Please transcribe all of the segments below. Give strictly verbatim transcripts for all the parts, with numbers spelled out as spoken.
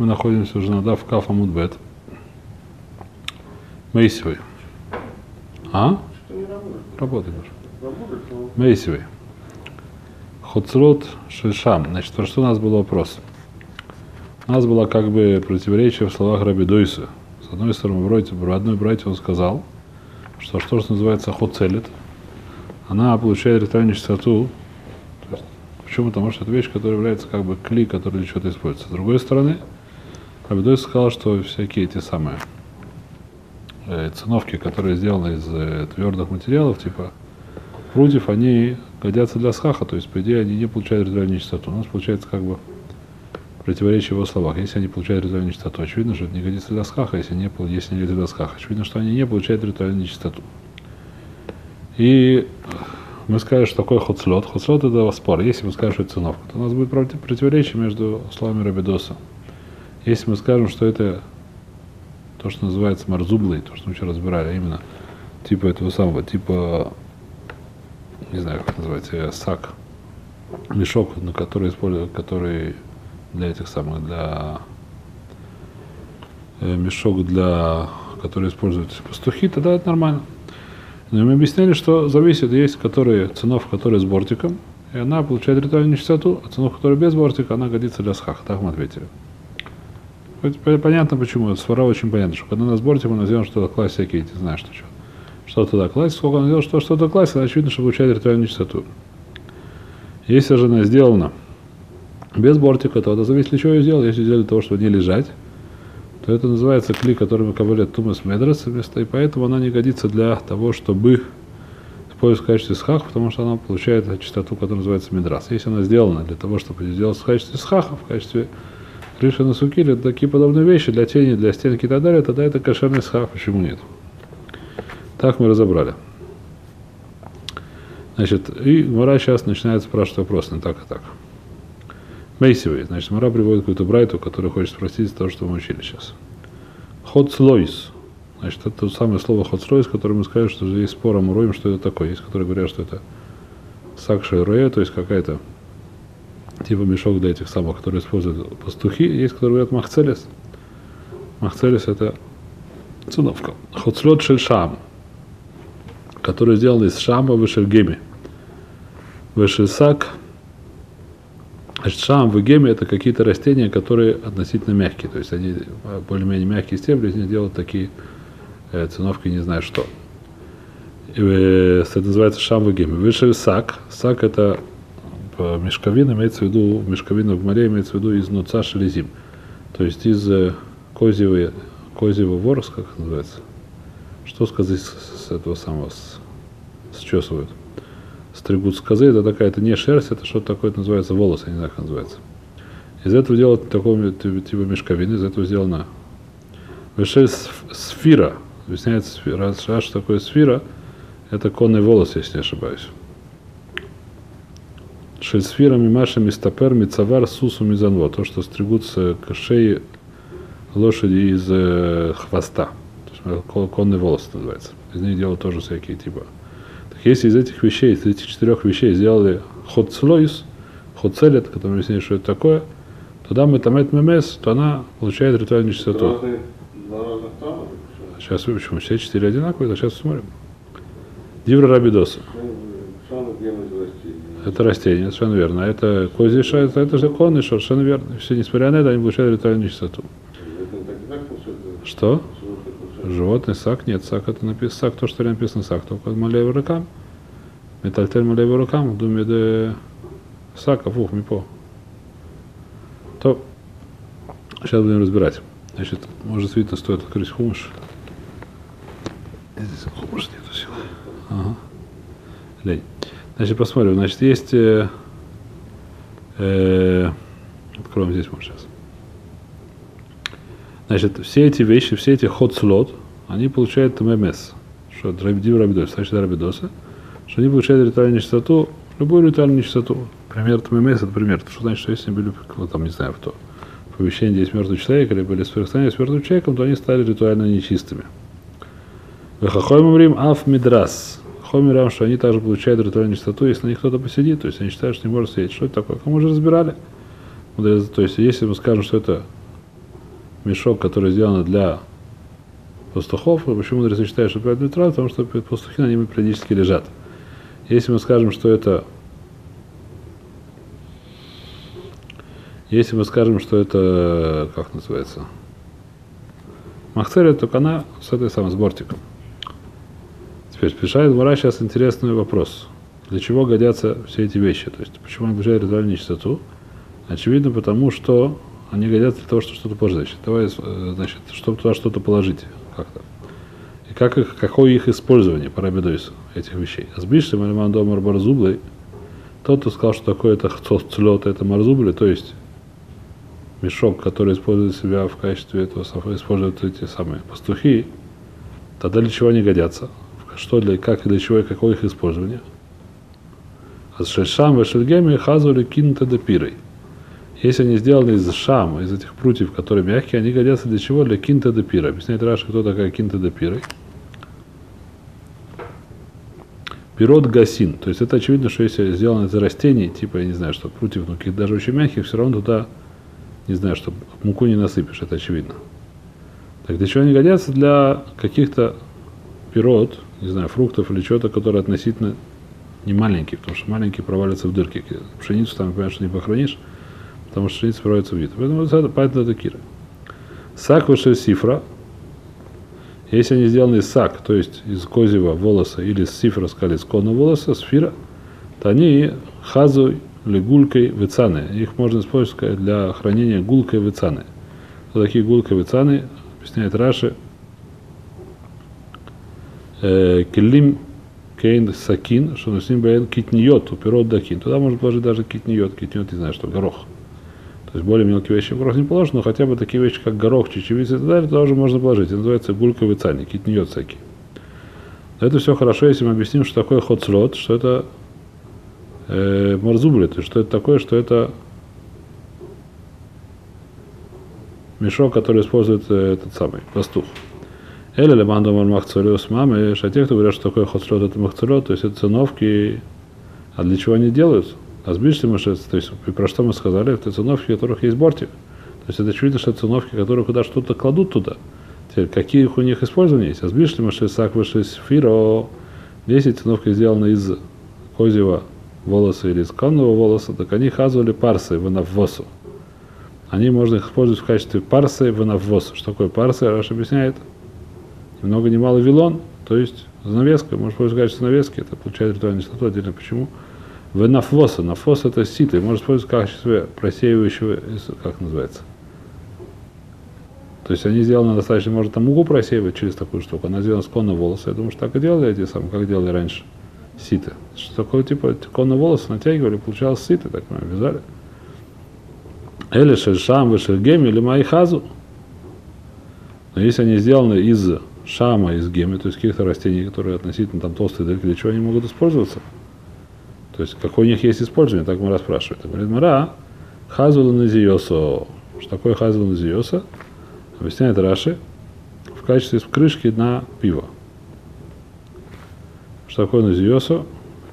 Мы находимся уже на Дав Каф Амуд Бет. Мейсивый. А? Работает уже. Мейсивый. Хоцрот Шельшам. Значит, про что у нас был вопрос? У нас было как бы противоречие в словах Раби Дойса. С одной стороны, в одной братье он сказал, что что же называется хоцелет, она получает ритуальную чистоту. Почему? Потому что это вещь, которая является как бы кли, который для чего-то используется. С другой стороны, Раби Дойса сказал, что всякие эти самые э, циновки, которые сделаны из э, твердых материалов, типа прутьев, они годятся для схаха, то есть, по идее, они не получают ритуальную чистоту. У нас получается как бы противоречие в его словах. Если они получают ритуальную чистоту, очевидно, что это не годится для схаха, если не, если не годится для схаха. Очевидно, что они не получают ритуальную чистоту. И мы скажем, что такое хоцлот. Хоцлот — это спор. Если мы скажем, что это циновка, то у нас будет противоречие между словами Раби Доса. Если мы скажем, что это то, что называется марзублый, то, что мы вчера разбирали, а именно типа этого самого, типа, не знаю, как это называется, сак, мешок, на который используют, который для этих самых, для э, мешок для, который используют пастухи, тогда это нормально. Но мы объясняли, что зависит, есть которые, циновка, которая с бортиком, и она получает ритуальную чистоту, а циновка, которая без бортика, она годится для схаха. Так мы ответили. Понятно почему, свара очень понятно, что когда она с бортиком, она сделана что-то класть всякие, не знаю, что что. Что туда класть, сколько она сделала, что что-то класть, она очевидно, что получает ритуальную чистоту. Если же она сделана без бортика, то это зависит, для чего ее сделали. Если сделали для того, чтобы не лежать, то это называется кли, который мы говорят тумас медрес, и поэтому она не годится для того, чтобы использовать в качестве схаха, потому что она получает чистоту, которая называется медрас. Если она сделана для того, чтобы сделать в качестве схаха, в качестве крыши на суки, или такие подобные вещи, для тени, для стенки и так далее, тогда это кошерный схах, почему нет? Так мы разобрали. Значит, и Мара сейчас начинает спрашивать вопрос, не так и так. Мейсивый. Значит, Мара приводит какую-то брайту, которая хочет спросить то, что мы учили сейчас. Хоцлойс. Значит, это то самое слово хоцлойс, которое мы сказали, что есть спор о муроим, что это такое. Есть, которые говорят, что это сакша роя, то есть какая-то типа мешок для этих самых, которые используют пастухи. Есть, которые говорят махцелес. Махцелес — это циновка. Хоцлот шельшам, который сделан из шама вешельгеми. Вешельсак. Значит, шам в геме — это какие-то растения, которые относительно мягкие. То есть они более-менее мягкие стебли, из них делают такие э, циновки, не знаю что. И, э, это называется шам в геме. Вешельсак. Сак — это мешковина, имеется в виду, мешковина в море имеется в виду из нуца шелезим. То есть из э, козьего, козьего ворс, как это называется. Что с козы с, с этого самого с, счесывают? Стригут с козы, это такая, это не шерсть, это что-то такое, это называется волос, я не знаю, как называется. Из этого делают такого типа мешковины, из этого сделано вешель сфира. Объясняется сфира. Что такое сфира? Это конный волос, если не ошибаюсь. Шельсфира мимаша мистапер мицавар сусу мизанво. То, что стригут с шеи лошади из э, хвоста. То есть конный волос называется. Из них делают тоже всякие типа. Так если из этих вещей, из этих четырех вещей сделали хоцлойс, хоцелет, который объясняет, что это такое, тогда мы тамет мемес, то она получает ритуальную чистоту. Сейчас почему? Все четыре одинаковые, а сейчас смотрим. Дивра Раби Доса. Это растение, совершенно верно. А это козий шай, это, это же конный шор, совершенно верно. Все, несмотря на это, они получают ритуальную чистоту. Что? Животный сак? Нет, сак это написано, сак, то, что написано сак, только малевый рукам. Метальтель малевый рукам, думаю, да сака, фух, мипо. То, сейчас будем разбирать. Значит, может, видно, стоит открыть хумыш. Здесь хумыш нету силы. Ага. Лень. Значит, посмотрим. Значит, есть... Э, э, откроем здесь, может, сейчас. Значит, все эти вещи, все эти хоцлот, они получают ММС. Что Див Рабидоса, значит, Рабидоса, что они получают ритуальную чистоту, любую ритуальную чистоту. Пример ММС это пример. Что значит, что если были, там, не знаю, кто, в помещении, где есть мертвый человек, или были соприкосновения с мертвым человеком, то они стали ритуально нечистыми. Вехахойм рим аф мидрас. Хомерам, что они также получают ритуальную чистоту, если на них кто-то посидит, то есть они считают, что не может сидеть. Что это такое? Кому же разбирали? То есть, если мы скажем, что это мешок, который сделан для пастухов. Почему мудрецы считают, что это нейтрал? Потому что пастухи на нем периодически лежат. Если мы скажем, что это Если мы скажем, что это, как называется, махцерия, то она с этой самой, с бортиком. Теперь решает Гмара сейчас интересный вопрос. Для чего годятся все эти вещи? То есть, почему они получают ритуальную нечистоту? Очевидно, потому что они годятся для того, чтобы что-то положить. Давай, значит, чтобы туда что-то положить как-то. И как их, какое их использование по рабидойсу этих вещей? Сбишься Мальмандо Марбарзублой, тот, кто сказал, что такое это хцот, это марзубли, то есть мешок, который использует себя в качестве этого, используют эти самые пастухи, тогда для чего они годятся? Что для, как и для чего и какое их использование? А с шельшам и шельгеми хазули кинуты допирой. Если они сделаны из шам, из этих прутьев, которые мягкие, они годятся для чего? Для кинта допира. Объясняет Раши, кто такая кинта допирой. Пирот гасин. То есть это очевидно, что если сделано из растений, типа, я не знаю, что прутьев, ну, каких даже очень мягких, все равно туда, не знаю, что муку не насыпешь, это очевидно. Так для чего они годятся? Для каких-то пирот, не знаю, фруктов или чего-то, которые относительно не маленькие, потому что маленькие провалятся в дырки. Пшеницу там, понимаешь, не похоронишь, потому что пшеница провалится в вид. Поэтому это, поэтому это кира. Сак выше сифра. Если они сделаны из сак, то есть из козьего волоса, или из сифра, сказали, из конного волоса, сфира, то они хазу или гулькой вицаны. Их можно использовать для хранения гулкой вицаны. Вот такие гулкой вицаны, объясняет Раши, келим кейн сакин, что на ним баен китниот, уперот дакин. Туда можно положить даже китниот, китниот, не знаю, что, горох. То есть более мелкие вещи в горох не положено, но хотя бы такие вещи, как горох, чечевица и так далее, тоже можно положить. Это называется гулька вицани, китниот всякий. Это все хорошо, если мы объясним, что такое хоцлот, что это э, марзубли, то есть что это такое, что это мешок, который использует э, этот самый пастух. Эля лемандо махцолиус мамы, а те, кто говорят, что такое хоцлот, это махцолот, то есть это циновки. А для чего они делают? А сбишься мы, то есть про что мы сказали, это циновки, у которых есть бортик. То есть это очевидно, что это циновки, которые куда что-то кладут туда. Теперь, какие у них использования есть? А сбишься мы, сак выше сфиро, десять циновки сделаны из козьего волоса или из конного волоса, так они хазывали парсы в наввосу. Они можно их использовать в качестве парсы в наввосу. Что такое парсы? Раш объясняет. Ни много ни мало вилон, то есть занавеска, можно использовать в качестве занавески, это получает ритуальную чистоту, отдельно почему. В нафвоса, нафвос это сито, можно использовать в качестве просеивающего, как называется. То есть они сделаны достаточно, можно там муку просеивать через такую штуку, она сделана с конного волоса, я думаю, что так и делали эти самые, как делали раньше, сито. Что такое типа конного волоса натягивали, получалось сито, так мы вязали. Или шельшам, вешельгем, или майхазу. Но если они сделаны из шама, из геми, то есть каких-то растений, которые относительно там толстые дырки, для чего они могут использоваться? То есть какое у них есть использование, так Мара спрашивает. Говорит, Мара, хазула назиосо. Что такое хазула назиоса? Объясняет Раши в качестве крышки на пиво. Что такое назиосо?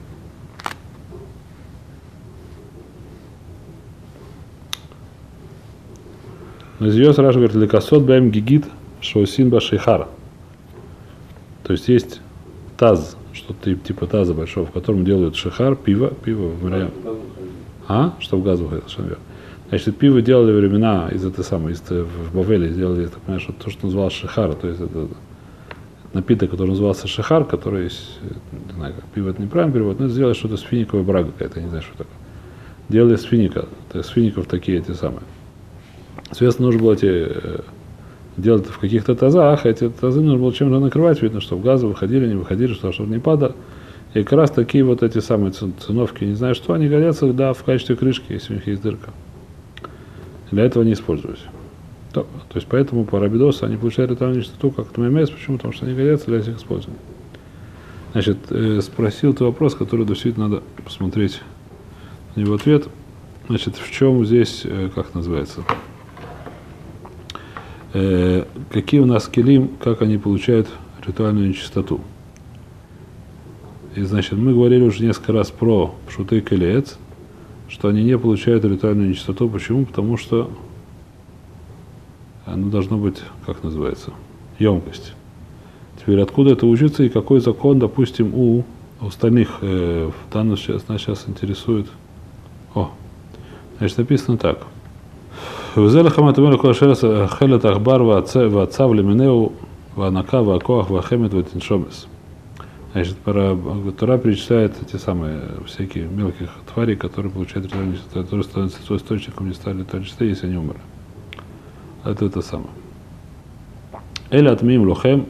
Назиос Раши говорит, лекасот бэм гигит шоусинба шейхара. То есть есть таз, что-то типа таза большого, в котором делают шихар, пиво, пиво в Мария. А? Что в газ выходит, совершенно верно. Значит, пиво делали времена из этой самой, из, в Бавеле сделали, так понимаешь, вот то, что называлось шихар, то есть это напиток, который назывался шихар, который есть, не знаю, как пиво, это неправильно перевод, но это сделали что-то с финиковой брагой какая-то, не знаю, что такое. Делали с финика, то есть с фиников такие эти самые. Соответственно, нужно было эти делать в каких-то тазах, эти тазы нужно было чем-то накрывать, видно, что в газы выходили, не выходили, что, чтобы не падало. И как раз такие вот эти самые циновки, не знаю что, они годятся, да, в качестве крышки, если у них есть дырка. Для этого не используюсь. То, то есть поэтому по рабидосу они получают ритуальную чистоту, как ТММС, почему? Потому что они годятся для этих использований. Значит, э, спросил ты вопрос, который действительно надо посмотреть на него ответ. Значит, в чем здесь, э, как называется, э, какие у нас келим, как они получают ритуальную нечистоту. И, значит, мы говорили уже несколько раз про пшуты келец, что они не получают ритуальную нечистоту. Почему? Потому что оно должно быть, как называется, емкость. Теперь откуда это учится и какой закон, допустим, у остальных, э, в данном сейчас, нас сейчас интересует. О, значит, написано так. Взелахам атамер кошерас хелет ахбар вацав леминеу ванака вакоах вахемет ватиншомес. Значит, Тора перечисляет эти самые всякие мелких тварей, которые получают ритуальные чистоты, которые становятся источником неста ритуальной чистоты, если они умерли. Это это самое. Эль атмим лохем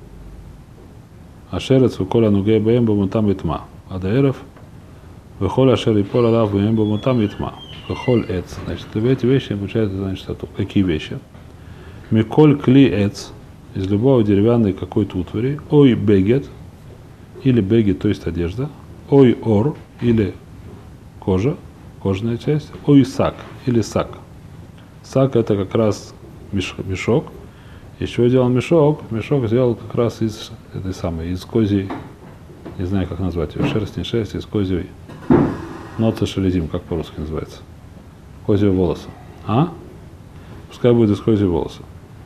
ашерец вкола нугей бэм бамутам итма. Адаэров вхол ашер ипол алав бэм бамутам итма. Вхол эц. Значит, эти вещи получают ритуальную чистоту. Какие вещи? Миколь кли эц. Из любого деревянной какой-то утвари. Ой бегет. Или беги, то есть одежда, ой ор, или кожа, кожаная часть, ой сак, или сак. Сак это как раз мешок. Еще делал мешок, мешок сделал как раз из этой самой, из козьей, не знаю как назвать ее, шерсть, не шерсть, из козьей, ноца шелезим, как по-русски называется, козьего волоса. А? Пускай будет из козьего волоса.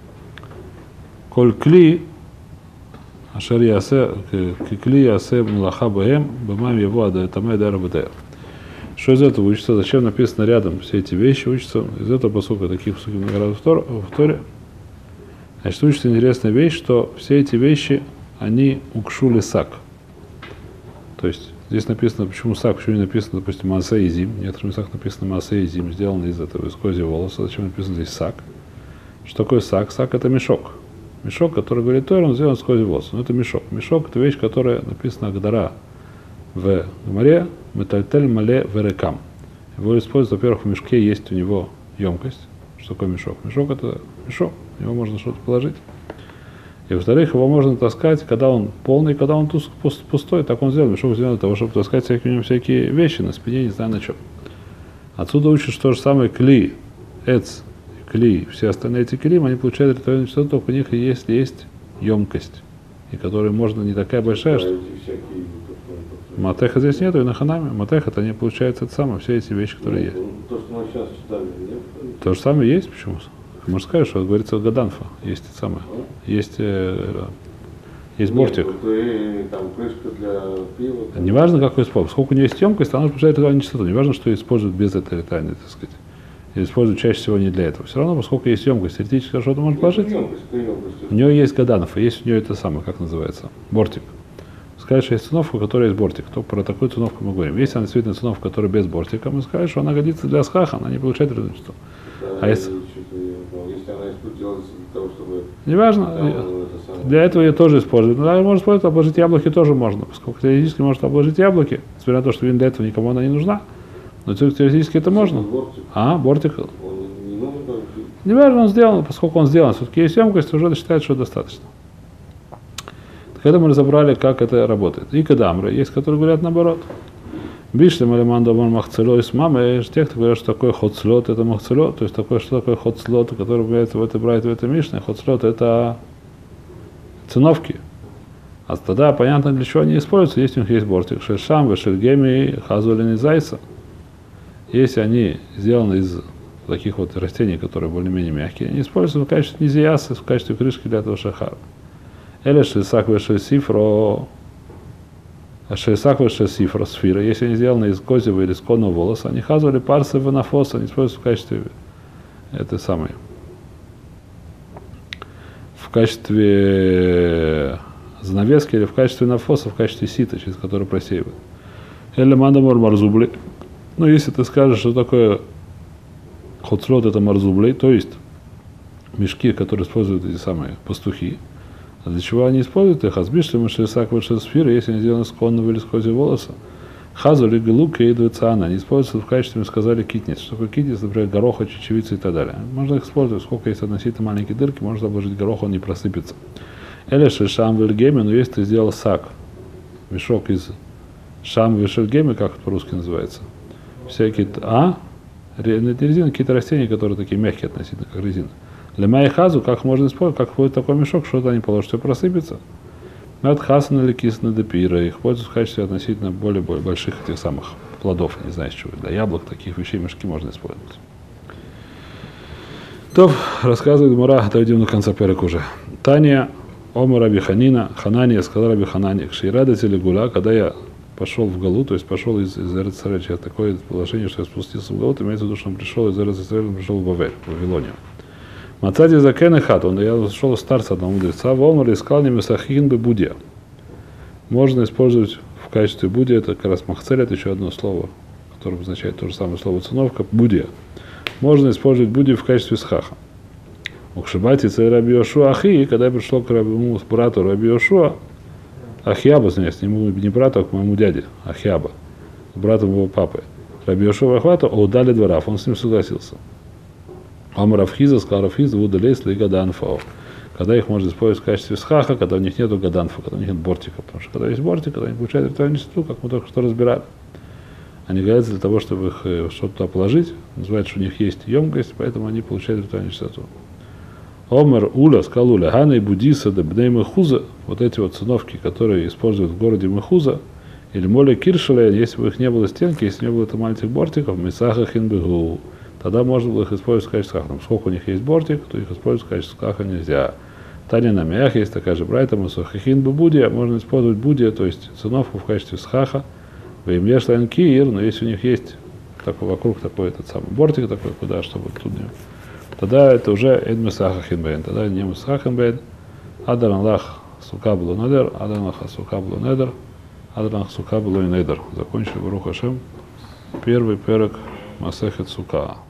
Коль кли, Ашер ясе, кикли ясе млаха бэм, бэмам его ада тамэ дэра бэдэр. Что из этого учится? Зачем написано рядом все эти вещи? Учатся из этого посука, таких посуков много раз в Торе. Значит, учится интересная вещь, что все эти вещи, они укшули сак. То есть, здесь написано, почему сак, почему не написано, допустим, маасе и зим. В некоторых местах написано маасе и зим, сделано из этого, из козьего волоса. Зачем написано здесь сак? Что такое сак? Сак это мешок. Мешок, который говорит Тора, он сделан с козьего волоса. Но это мешок. Мешок это вещь, которая написана Агдара в Гмаре, метальтель мале верекам. Его используют, во-первых, в мешке есть у него емкость. Что такое мешок? Мешок это мешок, в него можно что-то положить. И во-вторых, его можно таскать, когда он полный, когда он пустой, так он сделан. Мешок сделан для того, чтобы таскать всякие, у него всякие вещи на спине, не знаю на чем. Отсюда учат, что же самое кли, эц, кли, все остальные эти клим, они получают ритуальную чистоту, только у них есть, есть емкость, и которая можно не такая большая, что... Матеха здесь нету, и на ханаме. Матеха, это не получается это самое, все эти вещи, которые есть. То, что мы сейчас читали, нет? То же самое есть, почему? Можно сказать, что говорится в Гаданфа, есть это самое. Есть, э, есть бортик. Нет, вот и, там крышка для пива. Там... Неважно, какой способ. Сколько у нее есть емкость, она получает ритуальную чистоту. Неважно, что ее используют без этой ритуальной, так сказать. Или используют чаще всего не для этого. Все равно, поскольку есть емкость, теоретически что-то может положить. Емкость, емкость. У нее есть Гаданфа, есть у нее это самое, как называется, бортик. Сказать, что есть циновка, у которой есть бортик, то про такую циновку мы говорим. Если она действительно циновка, которая без бортика, мы скажем, что она годится для схаха, она не получает ритуальную. Да, а если... если она использовалась для того, чтобы... Неважно, там, для этого ее тоже используют. Но она может использовать, обложить яблоки тоже можно, поскольку теоретически может обложить яблоки, несмотря на то, что для этого никому она не нужна. Но теоретически это можно. Бортик. А, бортик. Он не нужен, да? Неважно, он сделан, поскольку он сделан, все-таки есть емкость, уже считают, что достаточно. Когда мы разобрали, как это работает. И кадамры, есть, которые говорят наоборот. Бишлем алимандамон махцело и с мамой, те, кто говорят, что такое хоцлот, это махцело, то есть такое, что такое хоцлот, который появляется в этой брайте, в этой мишне. Хоцлот это циновки. А тогда понятно, для чего они используются, если у них есть бортик. Шешам, вешельгеми, хазулин и зайса. Если они сделаны из таких вот растений, которые более-менее мягкие, они используются в качестве низиясы, в качестве крышки для этого шахара. Или шесак вешесифро, шесак вешесифро сфира. Если они сделаны из козьего или из конного волоса, они хазули парсы в анафос, они используются в качестве это самое, в качестве занавески или в качестве нафоса, в качестве сита, через который просеивают. Или мандамор марзубли. Ну, если ты скажешь, что такое хоцлот, это марзублей, то есть мешки, которые используют эти самые пастухи. А для чего они используют их? Азбишли мышесак вышесфира, если они сделаны с конного или с козьего волоса. Хазули, галука и двицана. Они используются в качестве, мы сказали, китниц. Что такое китниц? Например, гороха, чечевица и так далее. Можно их использовать. Сколько есть относительно маленькие дырки, можно обложить горох, он не просыпется. Или шишам вельгеми, но если ты сделал сак, мешок из шам вельгеми, как это по-русски называется, всякие, а? Это резина, какие-то растения, которые такие мягкие относительно, как резина. Для моей хазу, как можно использовать, как будет такой мешок, что-то они положат, все просыпется. От хасан или кисна депира, их пользуются в качестве относительно более, более больших этих самых плодов, не знаю, чего. Для яблок таких вещей мешки можно использовать. То рассказывает Гмара, дойдем до конца перек уже. Таня, Ома Раби Ханина, Ханания сказал Раби Ханане, Шейрада Телегула, когда я пошел в Галу, то есть пошел из, из Эрец-Исраэля, такое положение, что я спустился в Галу, имеется в виду, что он пришел из Эрец-Исраэля, пришел в Бавель, в Вавилонию. Мацади закен и хат, он, я ушел из старца одного мудреца, Вомар искал не месахин бы будия. Можно использовать в качестве будия, это как раз махцель, это еще одно слово, которое обозначает то же самое слово циновка, будия. Можно использовать будию в качестве схаха. Укшибати цей Раби Йошуа Ахи, когда я пришел к моему брату Раби Йошуа, Ахьяба, значит, ему не брату, а к моему дяде, Ахьяба, к брату моего папы, Раби Йошуа Ахвата, отдали дворав, он с ним согласился. Ам Рафхиза сказал Рафхиза, удалейс ли гаданфао. Когда их можно использовать в качестве схаха, когда у них нет гаданфа, когда у них нет бортика. Потому что когда есть бортик, когда они получают ритуальную чистоту, как мы только что разбирали. Они годятся для того, чтобы их что-то туда положить. Называется, что у них есть емкость, поэтому они получают ритуальную чистоту. Омер Уля, сказал Уля, Хана и Будиса, Дебней Мехуза, вот эти вот циновки, которые используют в городе Мехуза, или Моля Киршеля, если бы их не было стенки, если не было там маленьких бортиков, Месаха Хинбегу, тогда можно было их использовать в качестве схаха. Сколько у них есть бортик, то их использовать в качестве схаха нельзя. Таня на мях есть такая же брайта, Масахахин Будия, можно использовать будия, то есть циновку в качестве схаха. Веймешлайн Киир, но если у них есть такой, вокруг такой этот самый бортик такой, куда, чтобы тут не... Тогда это уже Эд Месахахин Бейн, тогда не Месахахин Бейн, Адар Аллах Сукаблу Недер, Адар Аллах Сукаблу Недер, Адар Аллах Сукаблу Недер. Закончили Барух Хашем, первый перек Масехет Сука.